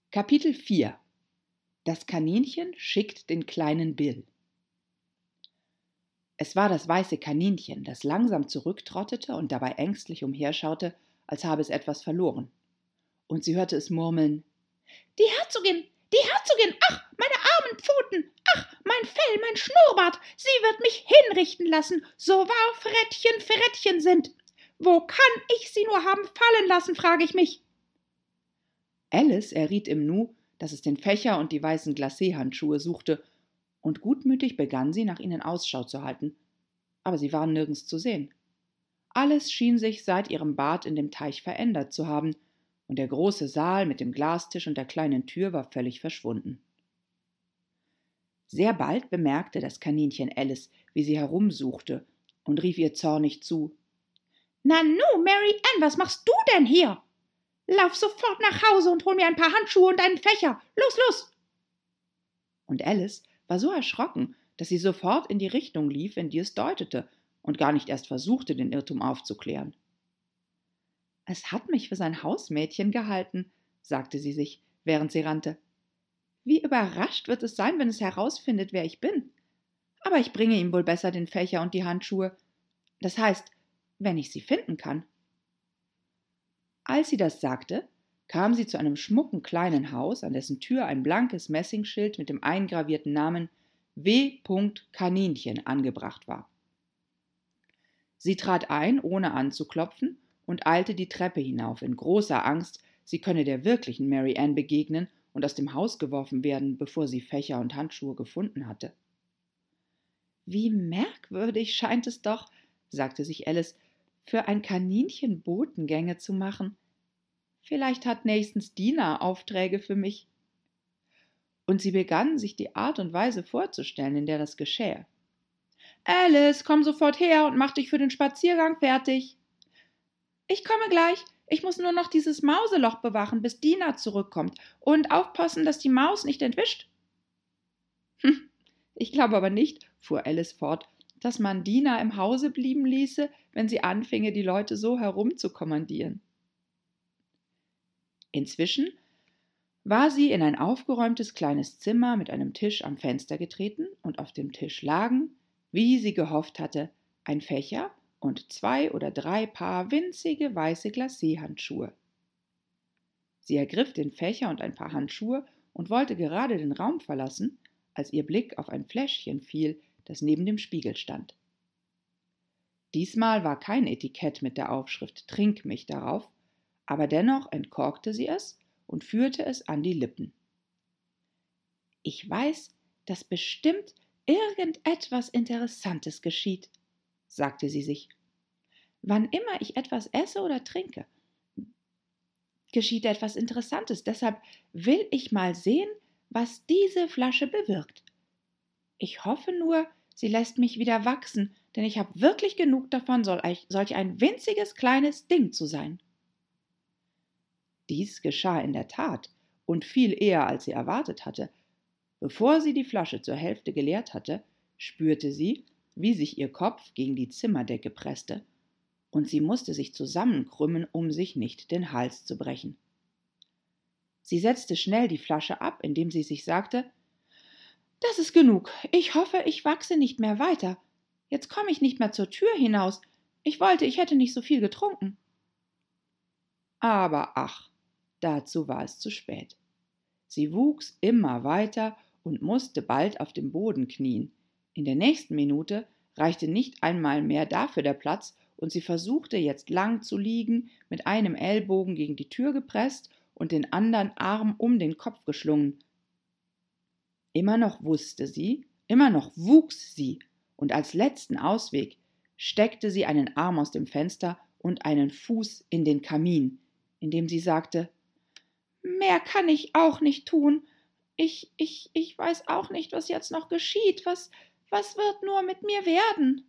Kapitel 4 Das Kaninchen schickt den kleinen Bill. Es war das weiße Kaninchen, das langsam zurücktrottete und dabei ängstlich umherschaute, als habe es etwas verloren. Und sie hörte es murmeln: Die Herzogin, die Herzogin, ach, meine armen Pfoten, ach, mein Fell, mein Schnurrbart, sie wird mich hinrichten lassen, so wahr Frettchen Frettchen sind. Wo kann ich sie nur haben fallen lassen, frage ich mich. Alice erriet im Nu, dass es den Fächer und die weißen Glacéhandschuhe suchte, und gutmütig begann sie, nach ihnen Ausschau zu halten. Aber sie waren nirgends zu sehen. Alles schien sich seit ihrem Bad in dem Teich verändert zu haben, und der große Saal mit dem Glastisch und der kleinen Tür war völlig verschwunden. Sehr bald bemerkte das Kaninchen Alice, wie sie herumsuchte, und rief ihr zornig zu: »Nanu, Mary Ann, was machst du denn hier? Lauf sofort nach Hause und hol mir ein paar Handschuhe und einen Fächer. Los, los!« Und Alice war so erschrocken, dass sie sofort in die Richtung lief, in die es deutete, und gar nicht erst versuchte, den Irrtum aufzuklären. »Es hat mich für sein Hausmädchen gehalten«, sagte sie sich, während sie rannte. »Wie überrascht wird es sein, wenn es herausfindet, wer ich bin. Aber ich bringe ihm wohl besser den Fächer und die Handschuhe. Das heißt, wenn ich sie finden kann.« Als sie das sagte, kam sie zu einem schmucken kleinen Haus, an dessen Tür ein blankes Messingschild mit dem eingravierten Namen W. Kaninchen angebracht war. Sie trat ein, ohne anzuklopfen, und eilte die Treppe hinauf, in großer Angst, sie könne der wirklichen Mary Ann begegnen und aus dem Haus geworfen werden, bevor sie Fächer und Handschuhe gefunden hatte. »Wie merkwürdig scheint es doch«, sagte sich Alice, »für ein Kaninchen Botengänge zu machen. Vielleicht hat nächstens Dina Aufträge für mich.« Und sie begann, sich die Art und Weise vorzustellen, in der das geschähe. »Alice, komm sofort her und mach dich für den Spaziergang fertig.« »Ich komme gleich. Ich muss nur noch dieses Mauseloch bewachen, bis Dina zurückkommt, und aufpassen, dass die Maus nicht entwischt.« »Ich glaube aber nicht«, fuhr Alice fort, »dass man Dina im Hause blieben ließe, wenn sie anfinge, die Leute so herumzukommandieren.« Inzwischen war sie in ein aufgeräumtes kleines Zimmer mit einem Tisch am Fenster getreten, und auf dem Tisch lagen, wie sie gehofft hatte, ein Fächer und 2 oder 3 Paar winzige weiße Glacéhandschuhe. Sie ergriff den Fächer und ein paar Handschuhe und wollte gerade den Raum verlassen, als ihr Blick auf ein Fläschchen fiel, das neben dem Spiegel stand. Diesmal war kein Etikett mit der Aufschrift »Trink mich« darauf, aber dennoch entkorkte sie es und führte es an die Lippen. »Ich weiß, dass bestimmt irgendetwas Interessantes geschieht«, sagte sie sich. »Wann immer ich etwas esse oder trinke, geschieht etwas Interessantes, deshalb will ich mal sehen, was diese Flasche bewirkt. Ich hoffe nur, sie lässt mich wieder wachsen, denn ich habe wirklich genug davon, solch ein winziges kleines Ding zu sein.« Dies geschah in der Tat, und viel eher, als sie erwartet hatte. Bevor sie die Flasche zur Hälfte geleert hatte, spürte sie, wie sich ihr Kopf gegen die Zimmerdecke presste, und sie musste sich zusammenkrümmen, um sich nicht den Hals zu brechen. Sie setzte schnell die Flasche ab, indem sie sich sagte: »Das ist genug. Ich hoffe, ich wachse nicht mehr weiter. Jetzt komme ich nicht mehr zur Tür hinaus. Ich wollte, ich hätte nicht so viel getrunken.« Aber ach, dazu war es zu spät. Sie wuchs immer weiter und musste bald auf dem Boden knien. In der nächsten Minute reichte nicht einmal mehr dafür der Platz, und sie versuchte jetzt lang zu liegen, mit einem Ellbogen gegen die Tür gepresst und den anderen Arm um den Kopf geschlungen. Immer noch wuchs sie, und als letzten Ausweg steckte sie einen Arm aus dem Fenster und einen Fuß in den Kamin, indem sie sagte: »Mehr kann ich auch nicht tun. Ich weiß auch nicht, was jetzt noch geschieht. Was wird nur mit mir werden?«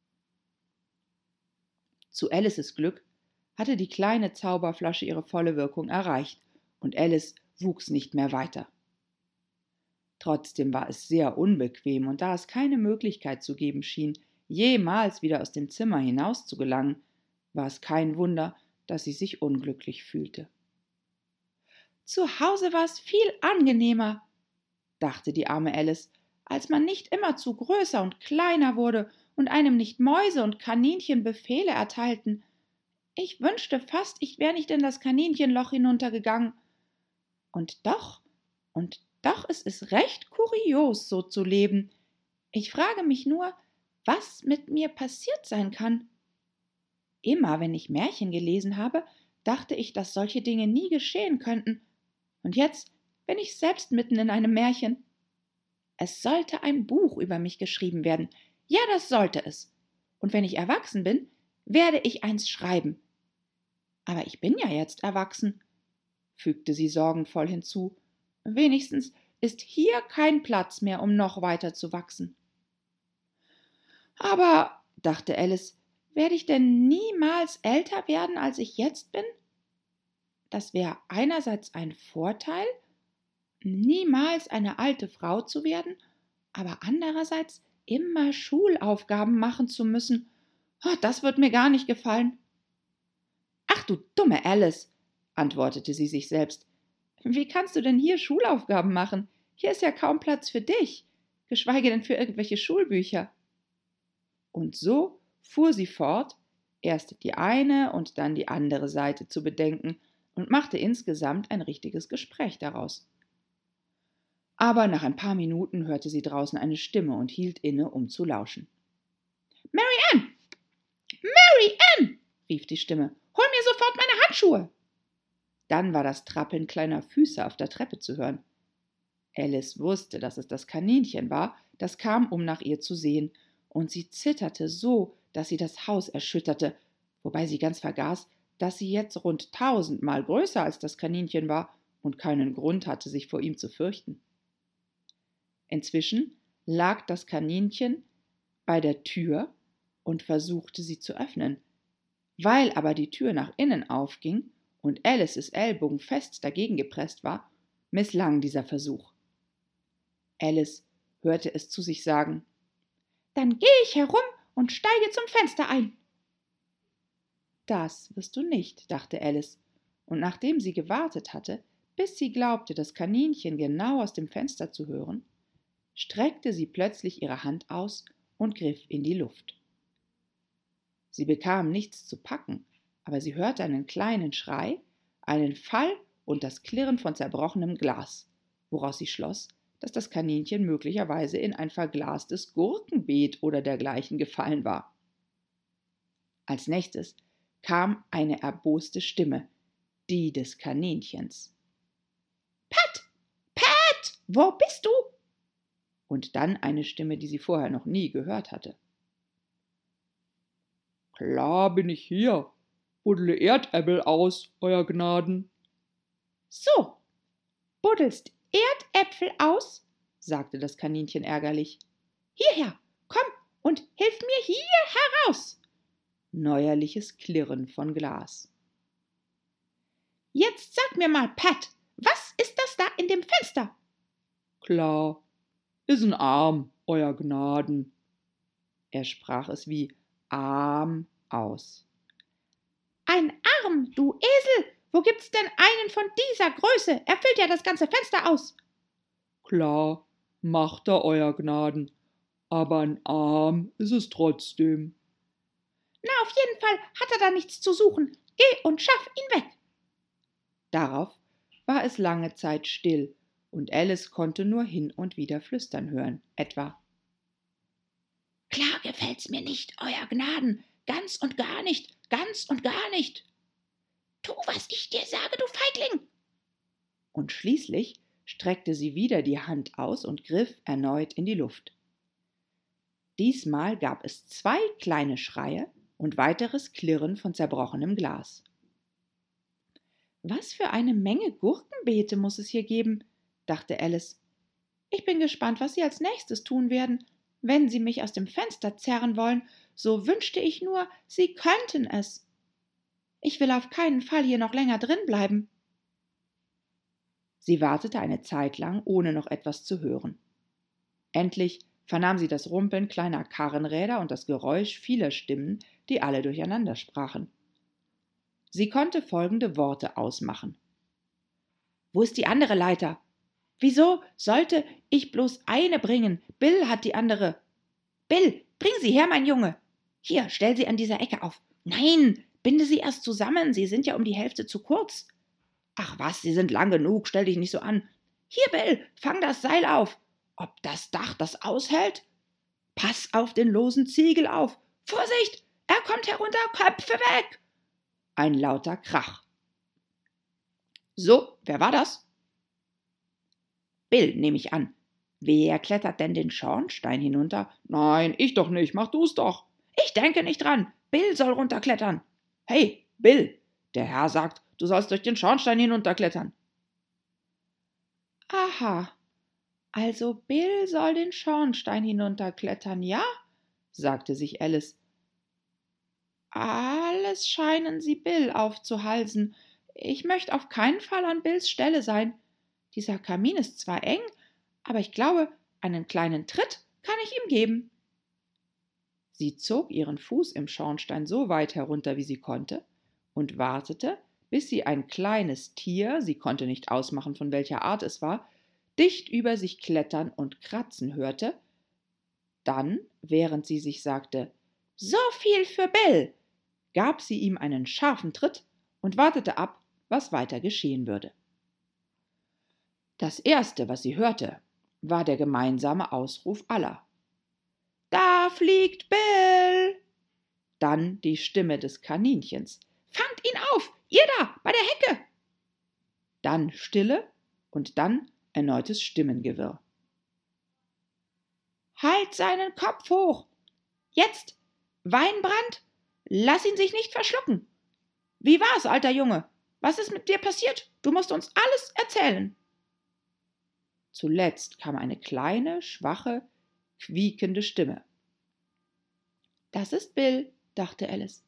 Zu Alices Glück hatte die kleine Zauberflasche ihre volle Wirkung erreicht, und Alice wuchs nicht mehr weiter. Trotzdem war es sehr unbequem, und da es keine Möglichkeit zu geben schien, jemals wieder aus dem Zimmer hinaus zu gelangen, war es kein Wunder, dass sie sich unglücklich fühlte. Zu Hause war es viel angenehmer, dachte die arme Alice, als man nicht immerzu größer und kleiner wurde und einem nicht Mäuse und Kaninchen Befehle erteilten. Ich wünschte fast, ich wäre nicht in das Kaninchenloch hinuntergegangen. Und doch, es ist recht kurios, so zu leben. Ich frage mich nur, was mit mir passiert sein kann. Immer, wenn ich Märchen gelesen habe, dachte ich, dass solche Dinge nie geschehen könnten. Und jetzt bin ich selbst mitten in einem Märchen. Es sollte ein Buch über mich geschrieben werden. Ja, das sollte es. Und wenn ich erwachsen bin, werde ich eins schreiben. Aber ich bin ja jetzt erwachsen, fügte sie sorgenvoll hinzu. Wenigstens ist hier kein Platz mehr, um noch weiter zu wachsen. Aber, dachte Alice, werde ich denn niemals älter werden, als ich jetzt bin? Das wäre einerseits ein Vorteil, niemals eine alte Frau zu werden, aber andererseits immer Schulaufgaben machen zu müssen. Oh, das wird mir gar nicht gefallen. Ach du dumme Alice, antwortete sie sich selbst. Wie kannst du denn hier Schulaufgaben machen? Hier ist ja kaum Platz für dich, geschweige denn für irgendwelche Schulbücher. Und so fuhr sie fort, erst die eine und dann die andere Seite zu bedenken und machte insgesamt ein richtiges Gespräch daraus. Aber nach ein paar Minuten hörte sie draußen eine Stimme und hielt inne, um zu lauschen. »Mary Ann! Mary Ann!« rief die Stimme. »Hol mir sofort meine Handschuhe!« Dann war das Trappeln kleiner Füße auf der Treppe zu hören. Alice wusste, dass es das Kaninchen war, das kam, um nach ihr zu sehen, und sie zitterte so, dass sie das Haus erschütterte, wobei sie ganz vergaß, dass sie jetzt rund 1000-mal größer als das Kaninchen war und keinen Grund hatte, sich vor ihm zu fürchten. Inzwischen lag das Kaninchen bei der Tür und versuchte sie zu öffnen. Weil aber die Tür nach innen aufging und Alices Ellbogen fest dagegen gepresst war, misslang dieser Versuch. Alice hörte es zu sich sagen: »Dann gehe ich herum und steige zum Fenster ein.« »Das wirst du nicht«, dachte Alice, und nachdem sie gewartet hatte, bis sie glaubte, das Kaninchen genau aus dem Fenster zu hören, streckte sie plötzlich ihre Hand aus und griff in die Luft. Sie bekam nichts zu packen, aber sie hörte einen kleinen Schrei, einen Fall und das Klirren von zerbrochenem Glas, woraus sie schloss, dass das Kaninchen möglicherweise in ein verglastes Gurkenbeet oder dergleichen gefallen war. Als nächstes kam eine erboste Stimme, die des Kaninchens. »Pat! Pat! Wo bist du?« Und dann eine Stimme, die sie vorher noch nie gehört hatte. »Klar bin ich hier. Buddle Erdäpfel aus, Euer Gnaden.« »So, buddelst Erdäpfel aus?«, sagte das Kaninchen ärgerlich. »Hierher, komm und hilf mir hier heraus!« Neuerliches Klirren von Glas. »Jetzt sag mir mal, Pat, was ist das da in dem Fenster?« »Klar, is 'n Arm, Euer Gnaden.« Er sprach es wie Arm aus. »Ein Arm, du Esel! Wo gibt's denn einen von dieser Größe? Er füllt ja das ganze Fenster aus.« »Klar, macht er, Euer Gnaden, aber ein Arm ist es trotzdem.« »Na, auf jeden Fall hat er da nichts zu suchen. Geh und schaff ihn weg.« Darauf war es lange Zeit still, und Alice konnte nur hin und wieder flüstern hören, etwa: »Klar gefällt's mir nicht, Euer Gnaden, ganz und gar nicht, ganz und gar nicht.« »Tu, was ich dir sage, du Feigling!« Und schließlich streckte sie wieder die Hand aus und griff erneut in die Luft. Diesmal gab es 2 kleine Schreie und weiteres Klirren von zerbrochenem Glas. »Was für eine Menge Gurkenbeete muss es hier geben«, dachte Alice. »Ich bin gespannt, was sie als nächstes tun werden. Wenn sie mich aus dem Fenster zerren wollen, so wünschte ich nur, sie könnten es. Ich will auf keinen Fall hier noch länger drin bleiben.« Sie wartete eine Zeit lang, ohne noch etwas zu hören. Endlich vernahm sie das Rumpeln kleiner Karrenräder und das Geräusch vieler Stimmen, die alle durcheinander sprachen. Sie konnte folgende Worte ausmachen: Wo ist die andere Leiter? Wieso sollte ich bloß eine bringen? Bill hat die andere. Bill, bring sie her, mein Junge. Hier, stell sie an dieser Ecke auf. Nein, binde sie erst zusammen, sie sind ja um die Hälfte zu kurz. Ach was, sie sind lang genug, stell dich nicht so an. Hier, Bill, fang das Seil auf. Ob das Dach das aushält? Pass auf den losen Ziegel auf. Vorsicht, er kommt herunter, Köpfe weg. Ein lauter Krach. So, wer war das? Bill, nehme ich an. Wer klettert denn den Schornstein hinunter? Nein, ich doch nicht, mach du's doch. Ich denke nicht dran. Bill soll runterklettern. Hey, Bill, der Herr sagt, du sollst durch den Schornstein hinunterklettern. Aha, also Bill soll den Schornstein hinunterklettern, ja? Sagte sich Alice. Alles scheinen sie Bill aufzuhalsen. Ich möchte auf keinen Fall an Bills Stelle sein. Dieser Kamin ist zwar eng, aber ich glaube, einen kleinen Tritt kann ich ihm geben. Sie zog ihren Fuß im Schornstein so weit herunter, wie sie konnte, und wartete, bis sie ein kleines Tier, sie konnte nicht ausmachen, von welcher Art es war, dicht über sich klettern und kratzen hörte. Dann, während sie sich sagte, »So viel für Bill«, gab sie ihm einen scharfen Tritt und wartete ab, was weiter geschehen würde. Das Erste, was sie hörte, war der gemeinsame Ausruf aller. »Da fliegt Bill!« Dann die Stimme des Kaninchens. »Fangt ihn auf, ihr da, bei der Hecke!« Dann Stille und dann erneutes Stimmengewirr. »Halt seinen Kopf hoch! Jetzt, Weinbrand, lass ihn sich nicht verschlucken! Wie war's, alter Junge? Was ist mit dir passiert? Du musst uns alles erzählen!« Zuletzt kam eine kleine, schwache, quiekende Stimme. »Das ist Bill«, dachte Alice.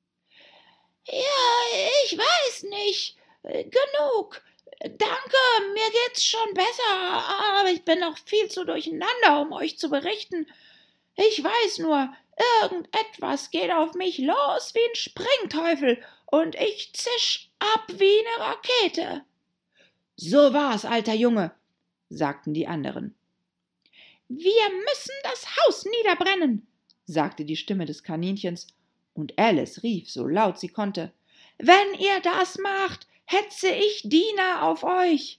»Ja, ich weiß nicht. Genug. Danke, mir geht's schon besser, aber ich bin noch viel zu durcheinander, um euch zu berichten. Ich weiß nur, irgendetwas geht auf mich los wie ein Springteufel und ich zisch ab wie eine Rakete.« »So war's, alter Junge«, sagten die anderen. »Wir müssen das Haus niederbrennen«, sagte die Stimme des Kaninchens, und Alice rief, so laut sie konnte, »Wenn ihr das macht, hetze ich Diener auf euch.«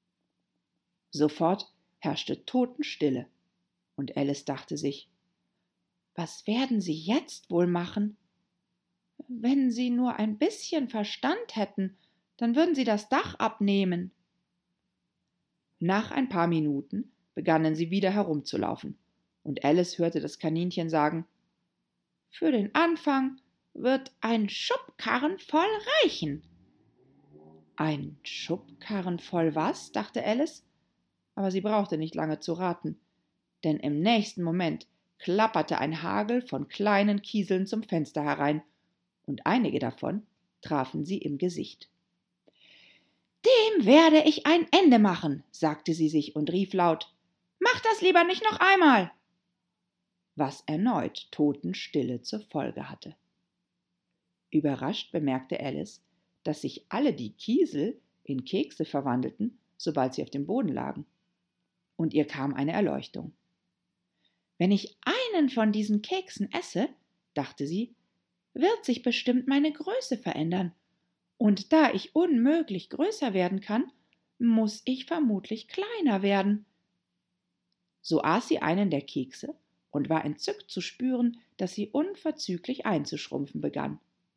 Sofort herrschte Totenstille, und Alice dachte sich, was werden sie jetzt wohl machen? Wenn sie nur ein bisschen Verstand hätten, dann würden sie das Dach abnehmen. Nach ein paar Minuten begannen sie wieder herumzulaufen, und Alice hörte das Kaninchen sagen, »Für den Anfang wird ein Schubkarren voll reichen.« »Ein Schubkarren voll was?« dachte Alice, aber sie brauchte nicht lange zu raten, denn im nächsten Moment klapperte ein Hagel von kleinen Kieseln zum Fenster herein, und einige davon trafen sie im Gesicht. »Dem werde ich ein Ende machen«, sagte sie sich und rief laut, »Mach das lieber nicht noch einmal!« Was erneut Totenstille zur Folge hatte. Überrascht bemerkte Alice, dass sich alle die Kiesel in Kekse verwandelten, sobald sie auf dem Boden lagen. Und ihr kam eine Erleuchtung. »Wenn ich einen von diesen Keksen esse«, dachte sie, »wird sich bestimmt meine Größe verändern. Und da ich unmöglich größer werden kann, muss ich vermutlich kleiner werden.« So aß sie einen der Kekse und war entzückt zu spüren, dass sie unverzüglich einzuschrumpfen begann.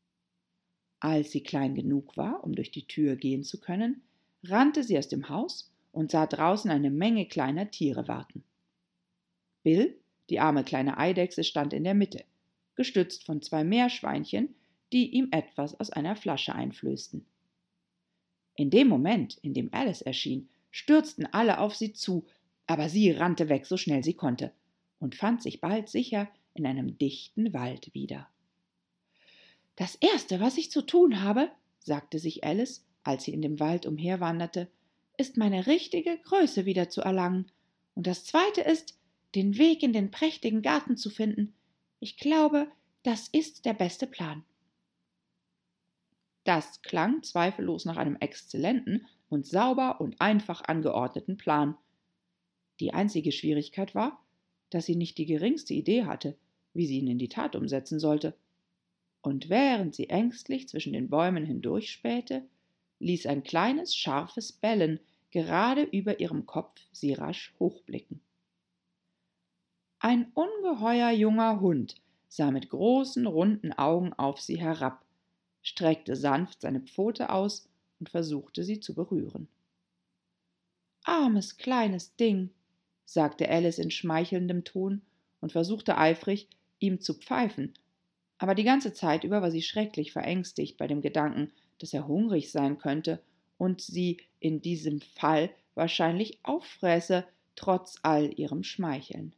Als sie klein genug war, um durch die Tür gehen zu können, rannte sie aus dem Haus und sah draußen eine Menge kleiner Tiere warten. Bill, die arme kleine Eidechse, stand in der Mitte, gestützt von 2 Meerschweinchen, die ihm etwas aus einer Flasche einflößten. In dem Moment, in dem Alice erschien, stürzten alle auf sie zu, aber sie rannte weg, so schnell sie konnte, und fand sich bald sicher in einem dichten Wald wieder. »Das Erste, was ich zu tun habe«, sagte sich Alice, als sie in dem Wald umherwanderte, »ist meine richtige Größe wieder zu erlangen, und das Zweite ist, den Weg in den prächtigen Garten zu finden. Ich glaube, das ist der beste Plan.« Das klang zweifellos nach einem exzellenten, und sauber und einfach angeordneten Plan. Die einzige Schwierigkeit war, dass sie nicht die geringste Idee hatte, wie sie ihn in die Tat umsetzen sollte. Und während sie ängstlich zwischen den Bäumen hindurchspähte, ließ ein kleines, scharfes Bellen gerade über ihrem Kopf sie rasch hochblicken. Ein ungeheuer junger Hund sah mit großen, runden Augen auf sie herab, streckte sanft seine Pfote aus und versuchte, sie zu berühren. »Armes, kleines Ding«, sagte Alice in schmeichelndem Ton und versuchte eifrig, ihm zu pfeifen, aber die ganze Zeit über war sie schrecklich verängstigt bei dem Gedanken, dass er hungrig sein könnte und sie in diesem Fall wahrscheinlich auffräße, trotz all ihrem Schmeicheln.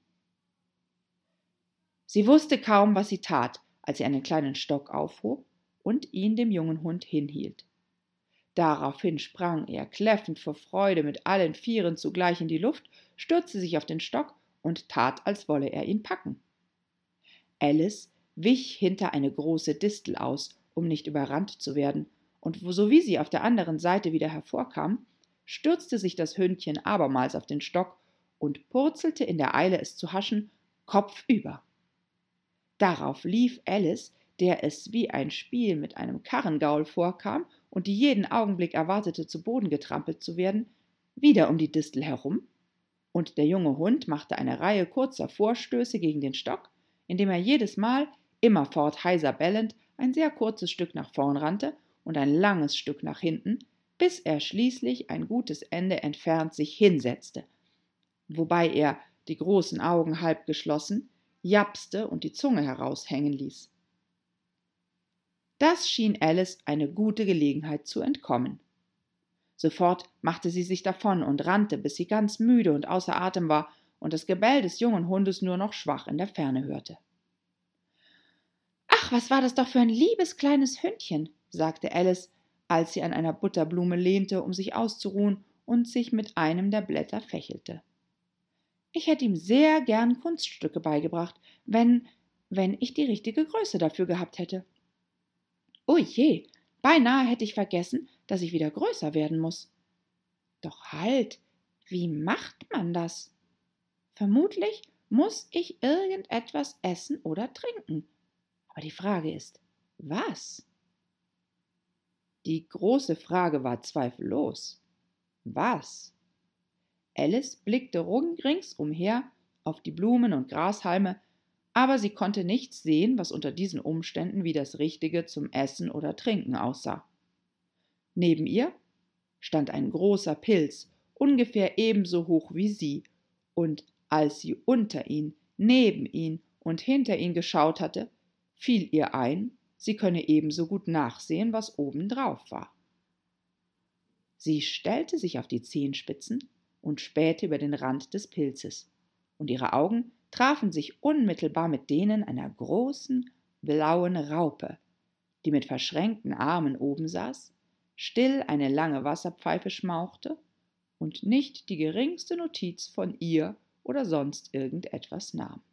Sie wusste kaum, was sie tat, als sie einen kleinen Stock aufhob und ihn dem jungen Hund hinhielt. Daraufhin sprang er, kläffend vor Freude, mit allen Vieren zugleich in die Luft, stürzte sich auf den Stock und tat, als wolle er ihn packen. Alice wich hinter eine große Distel aus, um nicht überrannt zu werden, und sowie sie auf der anderen Seite wieder hervorkam, stürzte sich das Hündchen abermals auf den Stock und purzelte in der Eile, es zu haschen, kopfüber. Darauf lief Alice, der es wie ein Spiel mit einem Karrengaul vorkam und die jeden Augenblick erwartete, zu Boden getrampelt zu werden, wieder um die Distel herum, und der junge Hund machte eine Reihe kurzer Vorstöße gegen den Stock, indem er jedes Mal, immerfort heiser bellend, ein sehr kurzes Stück nach vorn rannte und ein langes Stück nach hinten, bis er schließlich ein gutes Ende entfernt sich hinsetzte, wobei er, die großen Augen halb geschlossen, japste und die Zunge heraushängen ließ. Das schien Alice eine gute Gelegenheit zu entkommen. Sofort machte sie sich davon und rannte, bis sie ganz müde und außer Atem war und das Gebell des jungen Hundes nur noch schwach in der Ferne hörte. »Ach, was war das doch für ein liebes kleines Hündchen«, sagte Alice, als sie an einer Butterblume lehnte, um sich auszuruhen und sich mit einem der Blätter fächelte. »Ich hätte ihm sehr gern Kunststücke beigebracht, wenn ich die richtige Größe dafür gehabt hätte. Oh je, beinahe hätte ich vergessen, dass ich wieder größer werden muss. Doch halt, wie macht man das? Vermutlich muss ich irgendetwas essen oder trinken. Aber die Frage ist, was?« Die große Frage war zweifellos. Was? Alice blickte ringsumher auf die Blumen und Grashalme, aber sie konnte nichts sehen, was unter diesen Umständen wie das Richtige zum Essen oder Trinken aussah. Neben ihr stand ein großer Pilz, ungefähr ebenso hoch wie sie, und als sie unter ihn, neben ihn und hinter ihn geschaut hatte, fiel ihr ein, sie könne ebenso gut nachsehen, was obendrauf war. Sie stellte sich auf die Zehenspitzen und spähte über den Rand des Pilzes, und ihre Augen trafen sich unmittelbar mit denen einer großen, blauen Raupe, die mit verschränkten Armen oben saß, still eine lange Wasserpfeife schmauchte und nicht die geringste Notiz von ihr oder sonst irgendetwas nahm.